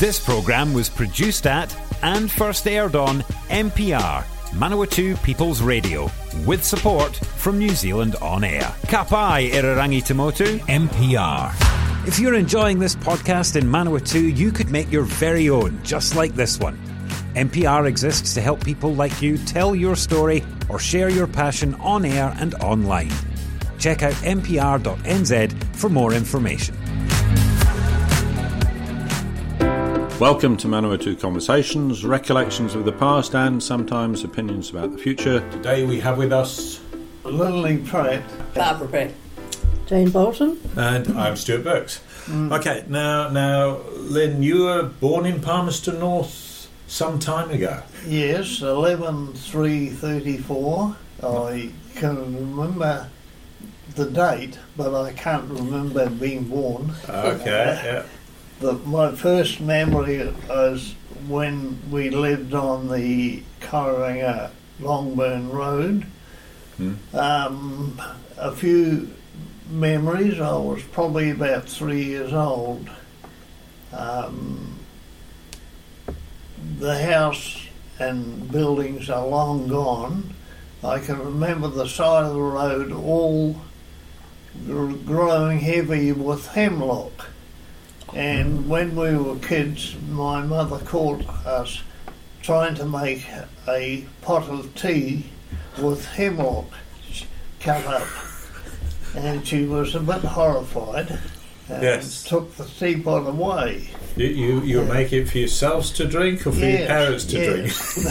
This programme was produced at and first aired on MPR, Manawatu People's Radio, with support from New Zealand On Air. Ka pai Irarangi Tamotu, MPR. If you're enjoying this podcast in Manawatu, you could make your very own, just like this one. MPR exists to help people like you tell your story or share your passion on air and online. Check out mpr.nz for more information. Welcome to Manawatu Conversations, recollections of the past and sometimes opinions about the future. Today we have with us Lily Pratt, Barbara Pratt, Jane Bolton, and I'm Stuart Burks. Okay, now, Lynn, you were born in Palmerston North some time ago. Yes, 11/3/34. I can remember the date, but I can't remember being born. Okay, yeah. My first memory was when we lived on the Kuranga Longburn Road. A few memories. I was probably about 3 years old. The house and buildings are long gone. I can remember the side of the road all growing heavy with hemlock. And when we were kids, my mother caught us trying to make a pot of tea with hemlock cut up. And she was a bit horrified and took the teapot away. You make it for yourselves to drink or for your parents to drink?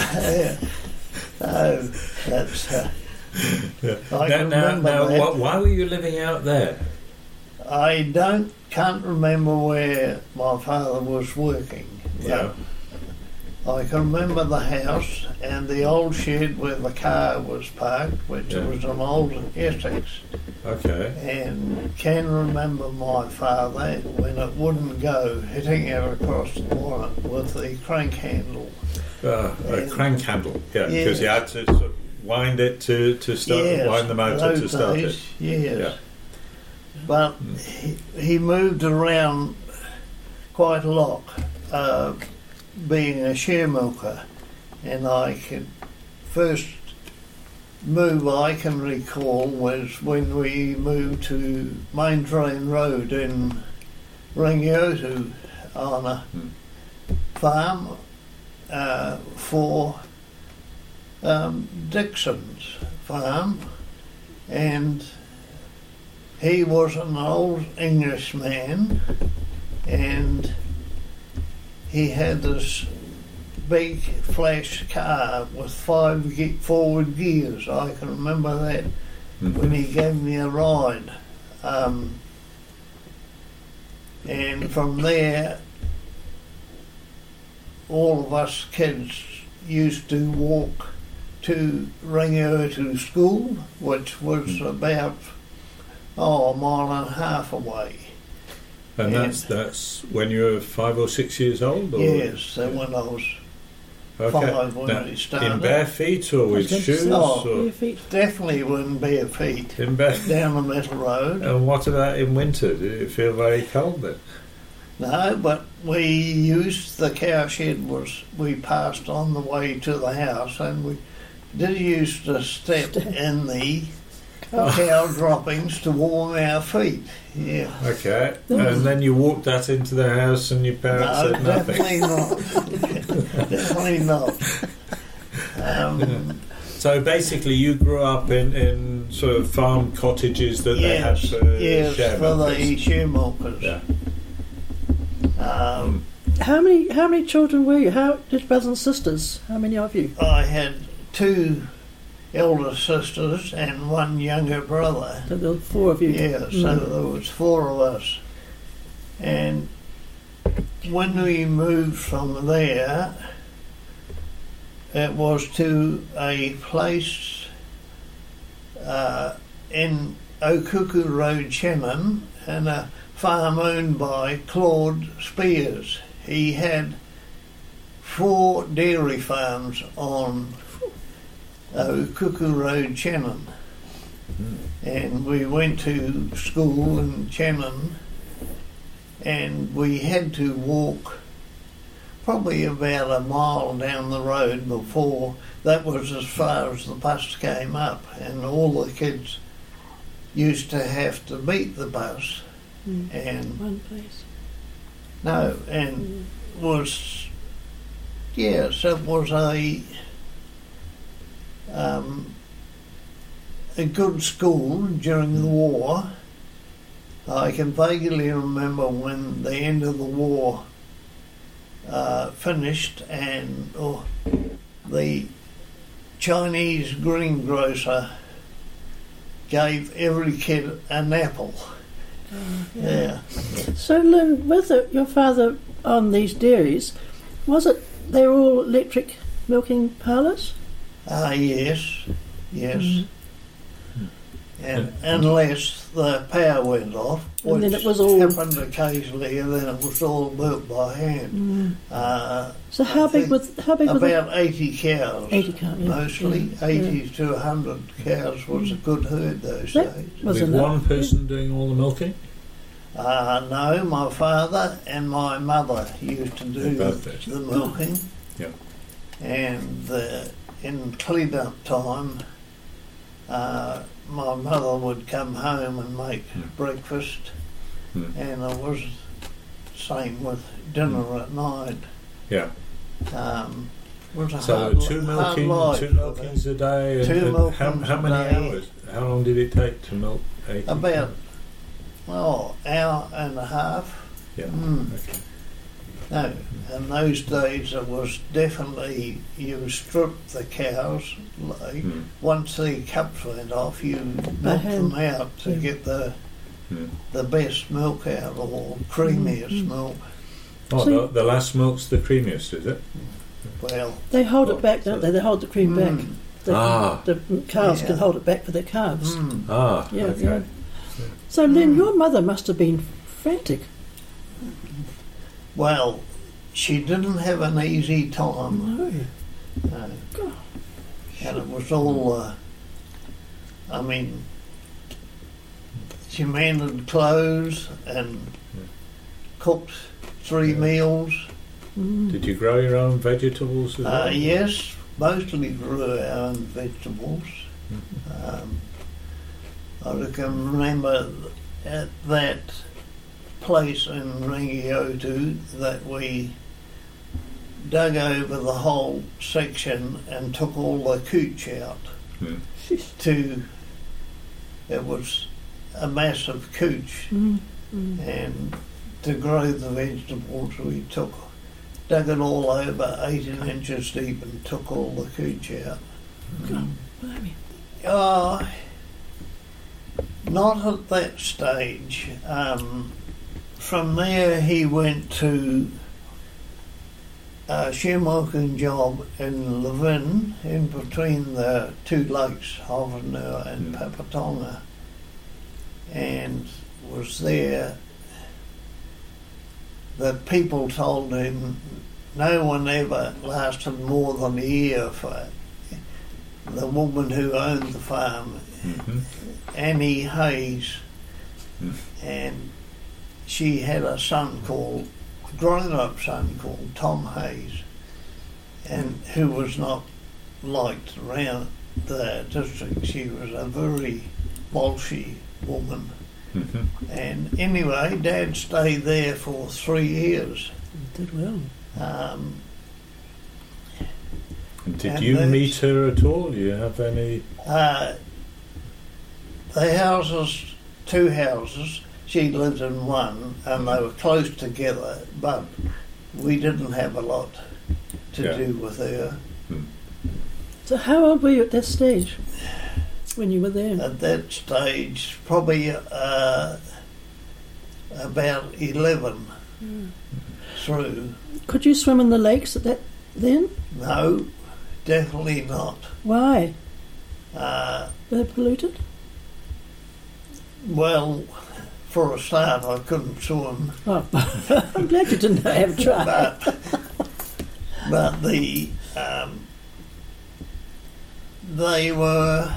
No, that's... I can remember that. Why were you living out there? I can't remember where my father was working. Yeah. I can remember the house and the old shed where the car was parked, which was an old Essex. Okay. And can remember my father, when it wouldn't go, hitting it across the bonnet with the crank handle. A crank handle, because you had to sort of wind it to start, wind the motor to start it. Yes. Yeah. But he moved around quite a lot, being a share milker, and first move I can recall was when we moved to Main Train Road in Rangiotu on a farm for Dixon's farm, and he was an old Englishman, and he had this big flash car with 5 forward gears. I can remember that when he gave me a ride. And from there, all of us kids used to walk to Rangiotu School, which was about a mile and a half away. And that's when you were 5 or 6 years old? Or? Yes, when I was 5 when we started. In bare feet or with shoes? No, definitely in bare feet. In bare down the metal road. And what about in winter? Did it feel very cold then? No, but we used the cow shed we passed on the way to the house, and we did used to step in the cow droppings to warm our feet. Yeah. Okay. And then you walked that into the house and your parents said nothing? Definitely not. So basically you grew up in sort of farm cottages that they had for share milkers. The share milkers. Yeah. How many children were you? How did brothers and sisters? How many of you? I had 2 elder sisters and 1 younger brother. So there were 4 of you. Yeah, so there was 4 of us. And when we moved from there, it was to a place in Okuku Road, Shannon, and a farm owned by Claude Spears. He had 4 dairy farms on Okuku Road, Shannon. And we went to school in Shannon, and we had to walk probably about a mile down the road before. That was as far as the bus came up, and all the kids used to have to beat the bus. And one place. no, and was, yes, it was a good school during the war. I can vaguely remember when the end of the war finished, and the Chinese greengrocer gave every kid an apple. Yeah. So, Lynn, with your father on these dairies, was it they were all electric milking parlours? Yes. And unless the power went off, And which then it was all- happened occasionally, and then it was all milked by hand. So how big was About 80 cows. 80 cows, yeah. Mostly, Yeah. 80 to 100 cows was a good herd those That days. was With enough. one person doing all the milking? No, my father and my mother used to do They both did. the milking. Yeah. And in clean-up time, my mother would come home and make breakfast, and it was same with dinner at night. Yeah. Was a So hard, two hard life. milkings a day. And, Two and how milkings a many day. hours? How long did it take to milk 80? About hour and a half. Yeah. Mm. Okay. No, in those days it was definitely, you stripped the cows, like, once the cups went off, you milked them out to get the best milk out, or creamiest milk. Oh, So- the last milk's the creamiest, is it? Well, They hold it back, don't they? They hold the cream back. The cows Yeah. can hold it back for their calves. Ah, Yeah, okay. yeah. So, Lynn, your mother must have been frantic. well, she didn't have an easy time. No. No. And it was all, I mean, she mended clothes and cooked 3 meals. Did you grow your own vegetables as well? Yes, mostly grew our own vegetables. I can remember at that place in Rangiotu that we dug over the whole section and took all the cooch out. It was a massive cooch, and to grow the vegetables we dug it all over 18 inches deep and took all the cooch out. Blimey. Not at that stage. From there he went to a shoemilking job in Levin, in between the two lakes, Hovenur and Papatonga, and was there. The people told him no one ever lasted more than a year for the woman who owned the farm, Annie Hayes, and she had a grown-up son called Tom Hayes, and who was not liked around the district. She was a very bolshy woman. And anyway, Dad stayed there for 3 years. Did well. Did you meet her at all? Do you have any? The houses, 2 houses, she lived in one, and they were close together, but we didn't have a lot to do with her. So how old were you at that stage when you were there? At that stage, probably about 11 through. Could you swim in the lakes at that then? No, definitely not. Why? Uh, Were they polluted? well, for a start, I couldn't swim. Oh, I'm glad you didn't have a try. But they were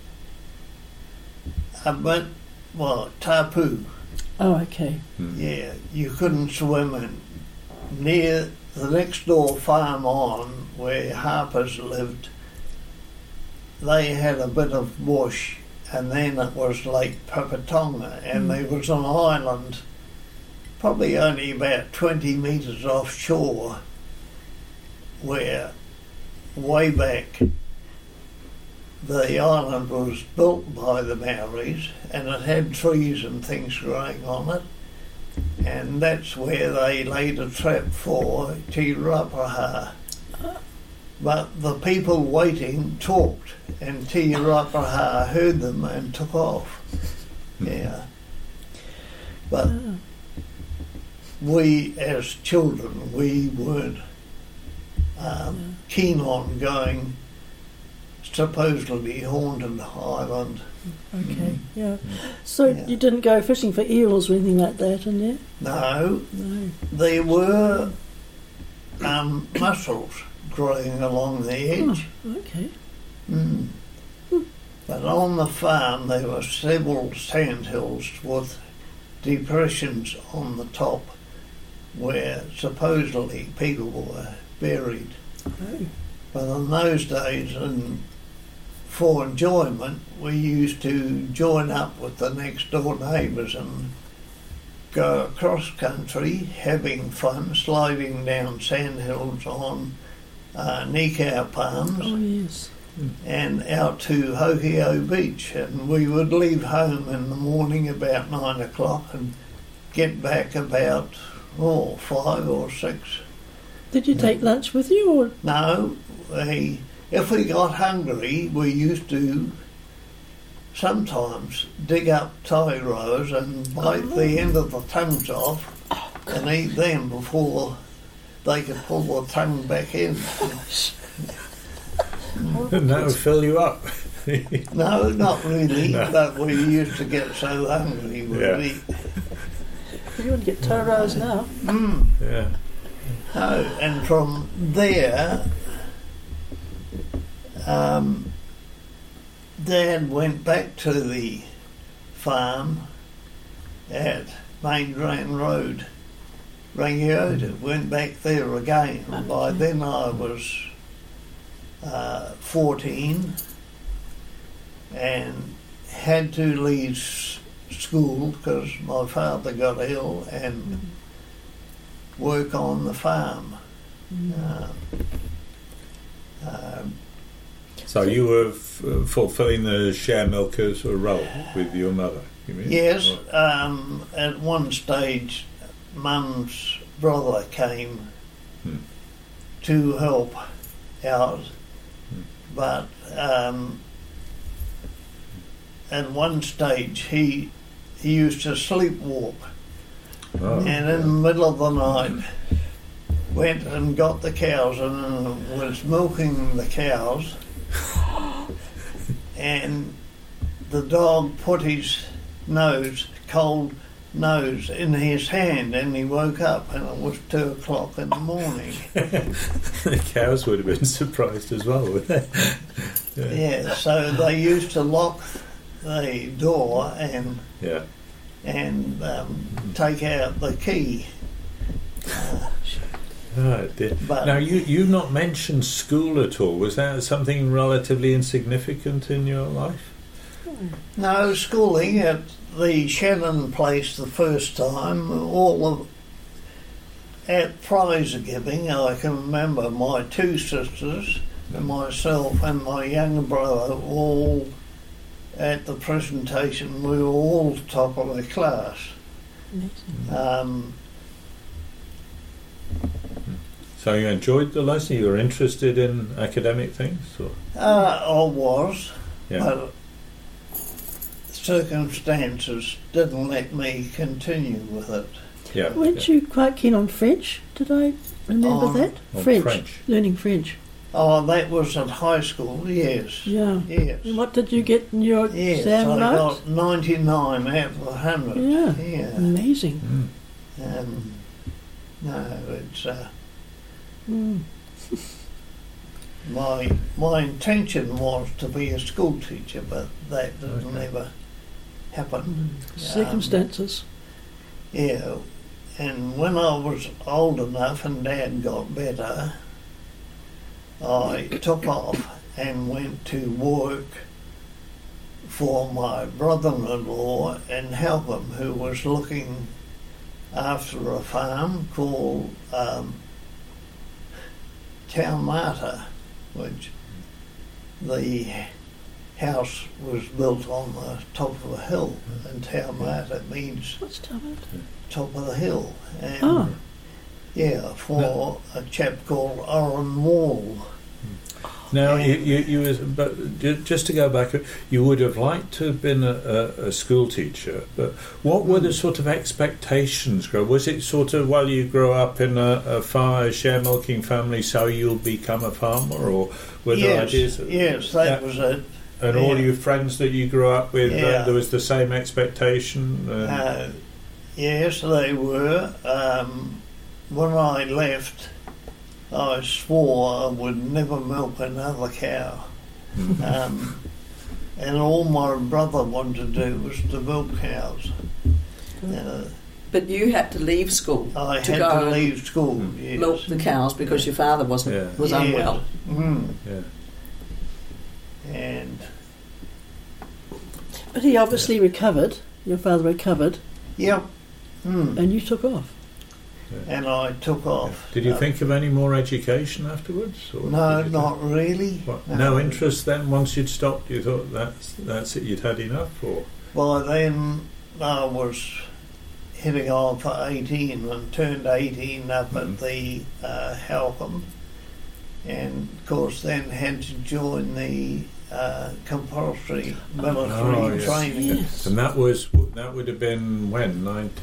a bit, tapu. Oh, okay. Yeah, you couldn't swim in near the next door farm on, where Harpers lived, they had a bit of bush, and then it was Lake Papatonga, and there was an island probably only about 20 metres offshore, where way back the island was built by the Maoris, and it had trees and things growing on it, and that's where they laid a trap for Te Rapaha. But the people waiting talked, and Te Rapaha heard them and took off. Yeah. But we, as children, we weren't keen on going supposedly haunted island. Okay, yeah. So you didn't go fishing for eels or anything like that in there? No. There were mussels growing along the edge. Oh, okay. But on the farm there were several sandhills with depressions on the top where supposedly people were buried. Oh. But in those days, for enjoyment, we used to join up with the next door neighbours and go across country having fun, sliding down sandhills on Nikau palms. Oh, yes. And out to Hokio Beach, and we would leave home in the morning about 9 o'clock and get back about 5 or 6. Did you take lunch with you? Or? No, if we got hungry, we used to sometimes dig up tairoas and bite the end of the tongues off and eat them before they could pull the tongue back in. And that would fill you up. No, not really, but we used to get so hungry we'd eat. You wouldn't get tairoas now. Yeah. No, and from there, Dad went back to the farm at Main Drain Road, Rangiota, went back there again. By then I was 14 and had to leave school because my father got ill and work on the farm. So you were fulfilling the share milker's role with your mother, you mean? Yes, at one stage Mum's brother came to help out, but at one stage he used to sleepwalk, and in the middle of the night went and got the cows and was milking the cows, and the dog put his cold nose in his hand, and he woke up and it was 2 o'clock in the morning. The cows would have been surprised as well, wouldn't they? Yeah, so they used to lock the door and take out the key. But now you've not mentioned school at all. Was that something relatively insignificant in your life? No, schooling at the Shannon place the first time, at prize giving, I can remember my 2 sisters and myself and my younger brother all at the presentation. We were all top of the class. So you enjoyed the lesson? You were interested in academic things? Or? I was, but circumstances didn't let me continue with it. Yeah. Weren't you quite keen on French? Did I remember that? On French. Learning French. Oh, that was at high school, yes. Yeah. Yes. And what did you get in your exam I right? got 99 out of 100. Yeah. Amazing. No, it's... My intention was to be a school teacher, but that didn't ever happen. Circumstances. And when I was old enough and Dad got better, I took off and went to work for my brother-in-law and help him, who was looking after a farm called Taumata, which the house was built on the top of a hill, and Taumata means What's Taumata? top of the hill. And yeah, for a chap called Oren Wall. Now, you was, but just to go back, you would have liked to have been a school teacher, but what were the sort of expectations? Was it sort of, well, you grow up in a share milking family, so you'll become a farmer, or were there ideas? Yes, that was it. And all your friends that you grew up with, there was the same expectation? Yes, they were. When I left, I swore I would never milk another cow. And all my brother wanted to do was to milk cows. But you had to leave school. I had to leave school, yes. Milk the cows because your father was unwell. Yeah. And But he obviously recovered. Your father recovered. yep. And you took off. And I took off. Did you think of any more education afterwards? Or No, not really. No interest then? Once you'd stopped, you thought that's it, you'd had enough? Or By then, I was heading on for 18 and turned 18 up at the Halcombe, and of course then had to join the compulsory military training. Yes. And that would have been when?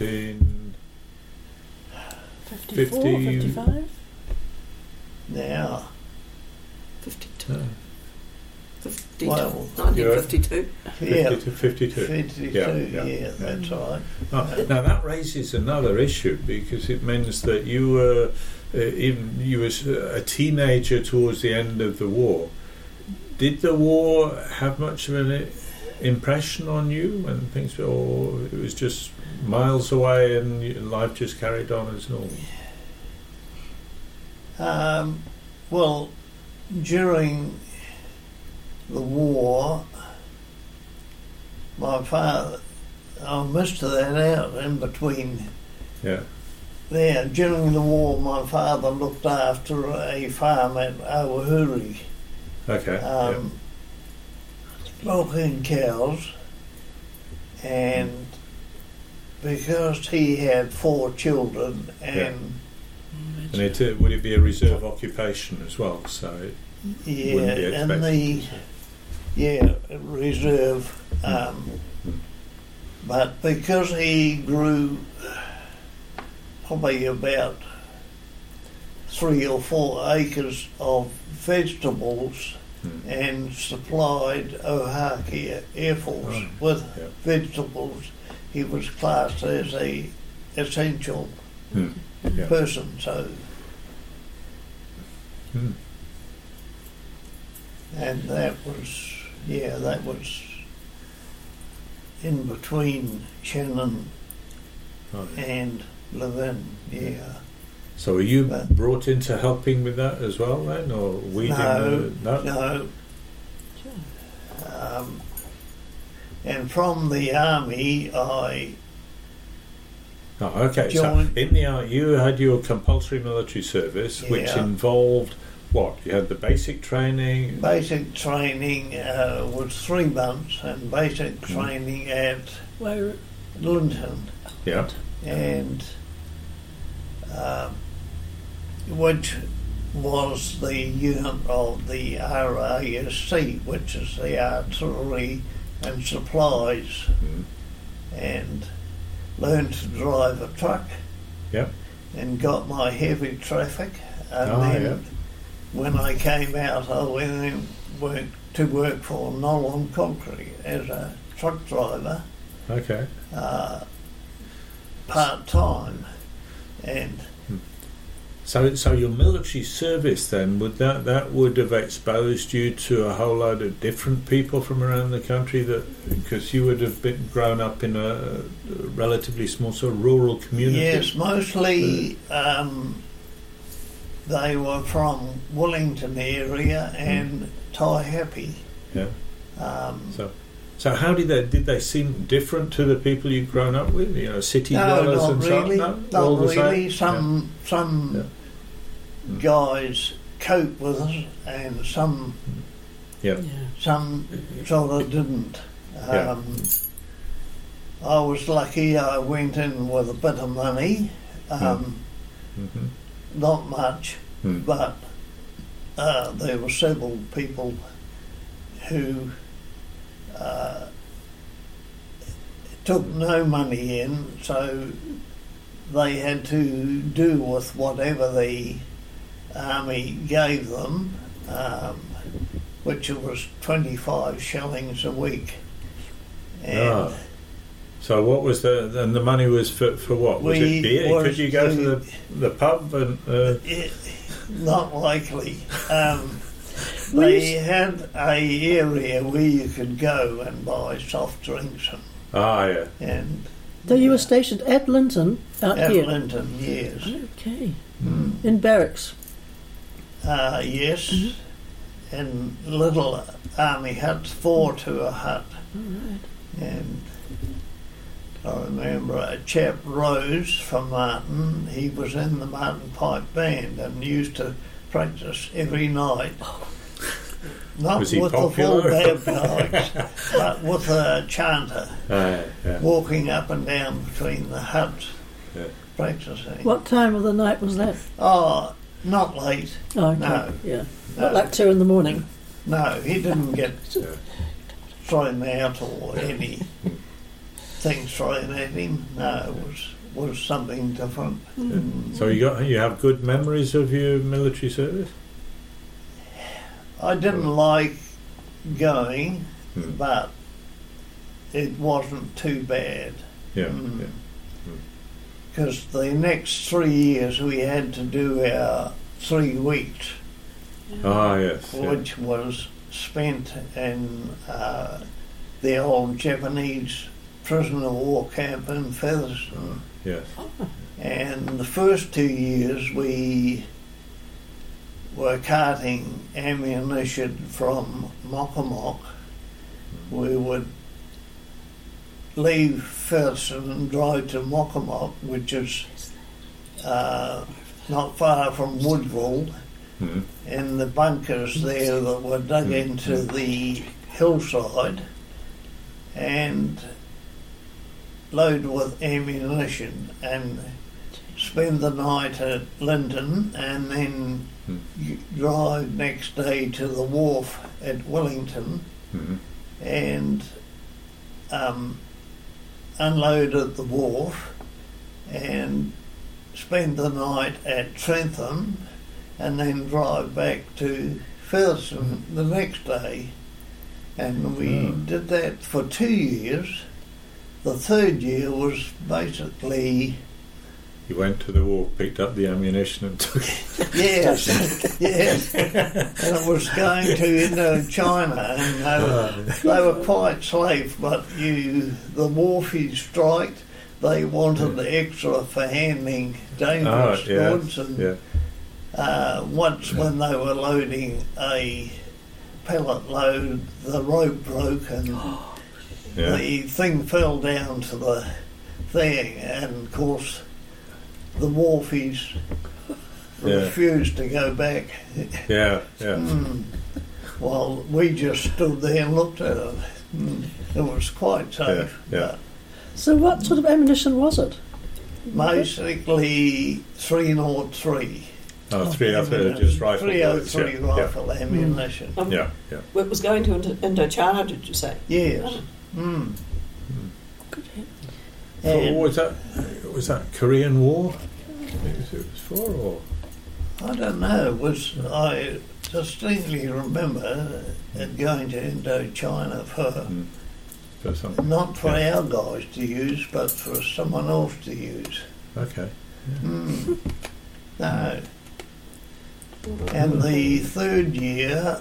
54, 55? Now, 52. 52. well, 1952. yeah, 52. 52, yeah, that's right. Now that raises another issue, because it means that you were you was a teenager towards the end of the war. Did the war have much of an impression on you and things, or it was just miles away and life just carried on as normal? Well, during the war, my father, I missed that out in between. Yeah. There, during the war, my father looked after a farm at Awahuri, Okay. milking cows, and because he had 4 children, and And would it be a reserve occupation as well? So it wouldn't be and expected. reserve, but because he grew probably about 3 or 4 acres of vegetables and supplied Ohaki Air Force with vegetables, he was classed as a essential person. So, and that was in between Shannon and Levin. Yeah. So were you brought into helping with that as well then, or weeding? No. And from the army, I okay. joined. So in the army, you had your compulsory military service, which involved what? You had the basic training. Basic training was 3 months, and basic training at Linton. Yeah. And which was the unit of the RASC, which is the Artillery and Supplies, and learned to drive a truck. Yep. And got my heavy traffic, and when I came out, I went to work for Nolan Concrete as a truck driver. Okay. Part-time, and So your military service then, that would have exposed you to a whole load of different people from around the country, because you would have grown up in a relatively small sort of rural community. Yes, mostly they were from Wellington area and Taihape. Yeah. So how did they seem different to the people you'd grown up with? You know, city dwellers not and really. stuff? Not all the really. same? Some guys cope with us, and some sort of didn't. I was lucky. I went in with a bit of money, not much, but there were several people who took no money in, so they had to do with whatever the army gave them, which was 25 shillings a week. And so what was the money was for what? Was it beer? Could you go to the pub and? Not likely. They had a area where you could go and buy soft drinks. And so you were stationed at Linton, out at here? Linton, yes. Okay. In barracks? Yes. In little army huts, 4 to a hut. Right. And I remember a chap, Rose, from Martin. He was in the Martin Pipe Band and used to practice every night. Not with the full bagpipes, but with a chanter, walking up and down between the huts, practicing. What time of the night was that? Oh, not late. Oh, okay. No. Yeah. No. Not like 2 in the morning. No, he didn't get thrown out or any things thrown at him. No, it was something different. So you have good memories of your military service? I didn't like going, but it wasn't too bad. Because the next 3 years we had to do our 3 weeks, which was spent in the old Japanese prisoner of war camp in Featherston. And the first 2 years we were carting ammunition from Mokomok. We would leave Featherston and drive to Mokomok, which is not far from Woodville, and the bunkers there that were dug into the hillside, and load with ammunition and spend the night at Linton, and then drive next day to the wharf at Wellington and unload at the wharf and spend the night at Trentham and then drive back to Featherston the next day. And we did that for 2 years. The third year was basically... You went to the wharf, picked up the ammunition and took it. Yes. And it was going to Indochina, and they were quite safe, but the wharfies striked. They wanted the extra for handling dangerous goods, and once when they were loading a pellet load, the rope broke and the thing fell down to the thing, and of course the wharfies refused to go back. Well, we just stood there and looked at it. It was quite safe. So what sort of ammunition was it? Basically 303. Oh, 303, just rifle 303 rifle ammunition. It was going to Indochina, did you say? Yes. So was that Korean War? It was for, or I don't know. I distinctly remember it going to Indochina for not for our guys to use, but for someone else to use. Okay. No. And the third year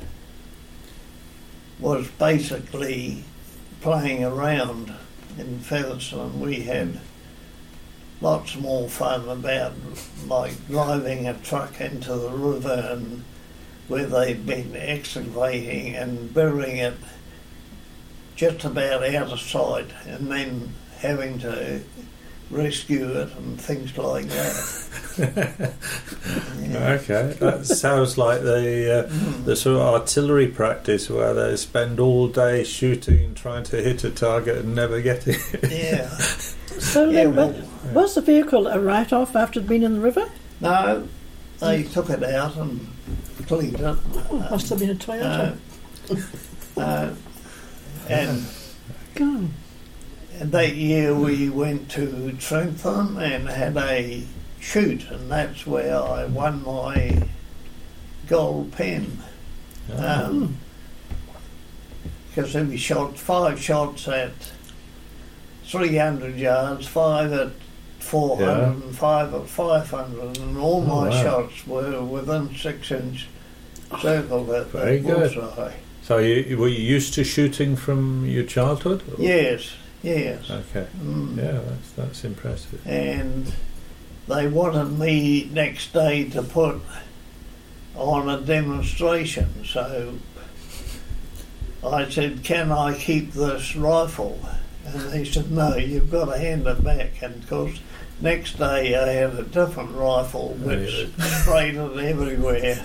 was basically playing around in Featherston. We had lots more fun about like driving a truck into the river and where they'd been excavating and burying it just about out of sight and then having to rescue it and things like that. Yeah. Okay, that sounds like the sort of artillery practice where they spend all day shooting, trying to hit a target and never get it. Yeah. So Yeah, was the vehicle a write-off after it'd been in the river? No, they took it out and cleaned it. Oh, must have been a Toyota. And God. And that year we went to Trentham and had a shoot, and that's where I won my gold pen. Because we shot 5 shots at 300 yards, 5 at 400 and 5 at 500, and all my shots were within 6-inch circle at Very the good. bullseye. So were you used to shooting from your childhood? Or? Yes. Okay. Yeah, that's impressive. And they wanted me next day to put on a demonstration, so I said, can I keep this rifle? And they said, no, you've got to hand it back. And of course, next day I had a different rifle which sprayed it everywhere.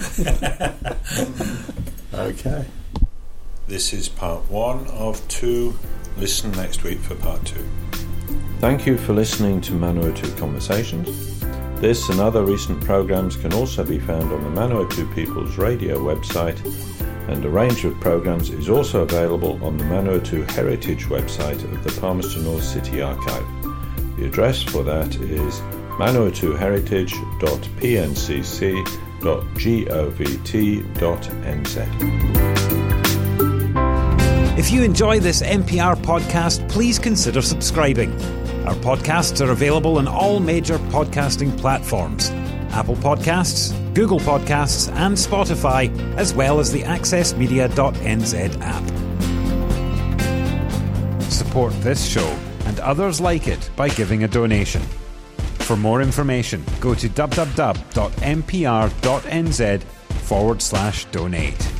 Okay. This is part 1 of 2. Listen next week for part 2. Thank you for listening to Manawatu Conversations. This and other recent programmes can also be found on the Manawatu People's Radio website, and a range of programmes is also available on the Manawatu Heritage website of the Palmerston North City Archive. The address for that is manawatuheritage.pncc.govt.nz. If you enjoy this MPR podcast, please consider subscribing. Our podcasts are available on all major podcasting platforms: Apple Podcasts, Google Podcasts and Spotify, as well as the accessmedia.nz app. Support this show and others like it by giving a donation. For more information, go to www.mpr.nz/donate.